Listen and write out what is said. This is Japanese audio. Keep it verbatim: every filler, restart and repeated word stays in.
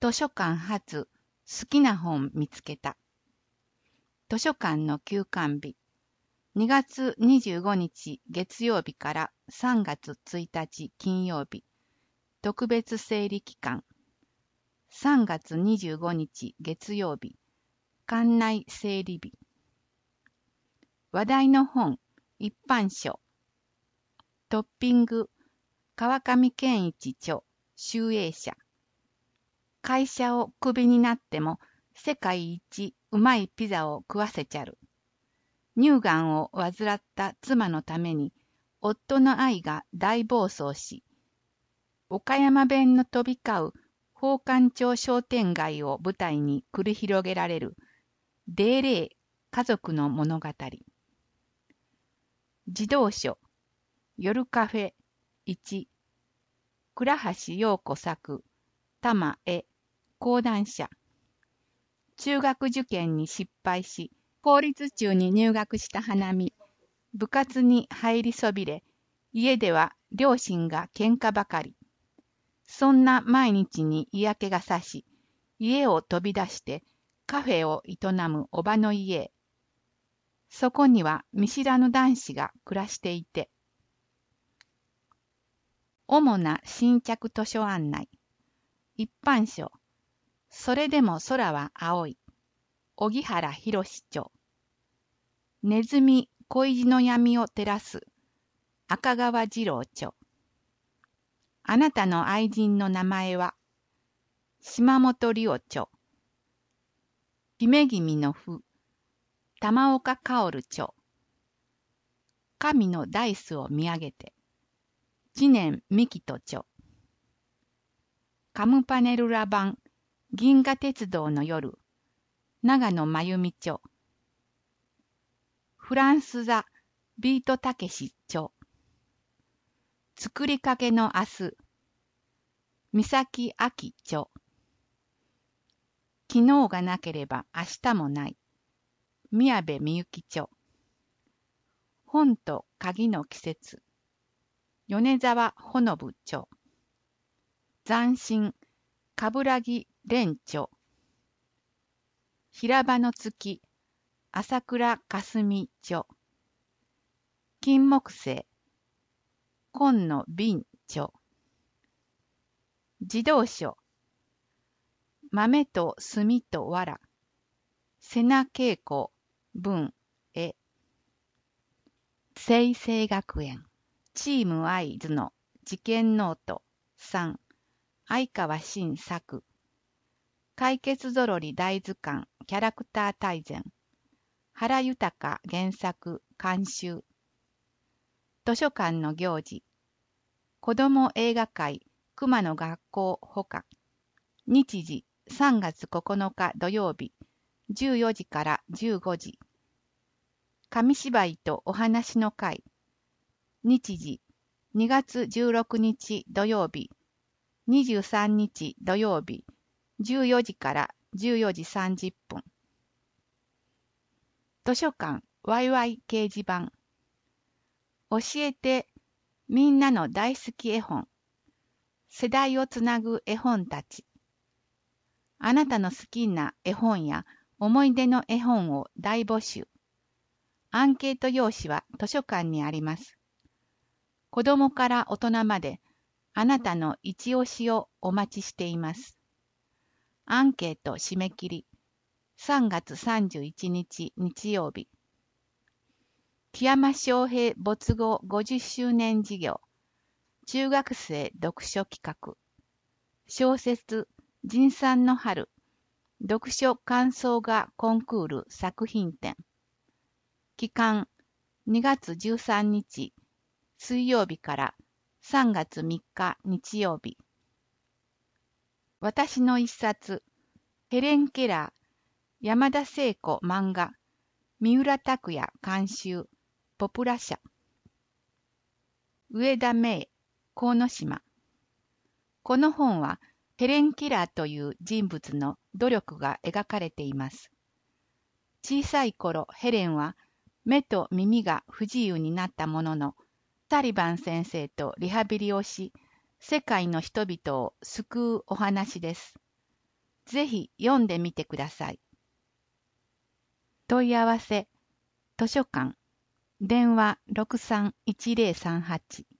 図書館発好きな本見つけた。図書館の休館日。にがつにじゅうごにち月曜日からさんがつついたち金曜日。特別整理期間。さんがつにじゅうごにち月曜日。館内整理日。話題の本、一般書。トッピング、川上健一著、集英社。会社をクビになっても世界一うまいピザを食わせちゃる。乳がんを患った妻のために夫の愛が大暴走し、岡山弁の飛び交う宝冠町商店街を舞台に繰り広げられるデーレー家族の物語。児童書、夜カフェいち、倉橋陽子作、玉絵、講談社。中学受験に失敗し、公立中に入学した花見、部活に入りそびれ、家では両親が喧嘩ばかり。そんな毎日に嫌気がさし、家を飛び出してカフェを営むおばの家へ。そこには見知らぬ男子が暮らしていて、主な新着図書案内。一般書。それでも空は青い。荻原博著。ネズミ恋路の闇を照らす。赤川次郎著。あなたの愛人の名前は。島本理夫著。姫君の譜。玉岡薫著。神のダイスを見上げて。知念美希と著。カムパネルラ版銀河鉄道の夜。長野真由美著。フランス座ビートたけし著。作りかけの明日。三崎亜紀著。昨日がなければ明日もない。宮部みゆき著。本と鍵の季節。米沢ほのぶ著。斬新冠城蓮著。平場の月、朝倉かすみ著。金木犀、紺野瓶著。児童書、豆と炭と藁、瀬名恵子、文、絵。清々学園、チームアイズの事件ノート、さん、相川新作。解決ぞろり大図鑑キャラクター大全。原豊原作監修。図書館の行事。子ども映画会熊野学校ほか。日時さんがつここのか土曜日じゅうよじからじゅうごじ。紙芝居とお話の会。日時にがつじゅうろくにち土曜日にじゅうさんにち土曜日じゅうよじからじゅうよじさんじゅっぷん。図書館ワイワイ掲示板。教えてみんなの大好き絵本。世代をつなぐ絵本たち。あなたの好きな絵本や思い出の絵本を大募集。アンケート用紙は図書館にあります。子供から大人まであなたの一押しをお待ちしています。アンケート締め切りさんがつさんじゅういちにち日曜日。木山昌平没後ごじゅっしゅうねん事業。中学生読書企画。小説仁さんの春。読書感想画コンクール作品展。期間にがつじゅうさんにち水曜日からさんがつみっか日曜日。私の一冊、ヘレン・ケラー、山田聖子漫画、三浦拓也監修、ポプラ社。上田芽衣、鴻島。この本は、ヘレン・ケラーという人物の努力が描かれています。小さい頃、ヘレンは、目と耳が不自由になったものの、サリバン先生とリハビリをし、世界の人々を救うお話です。 ぜひ読んでみてください。問い合わせ、図書館、電話ろくさんいちぜろさんはち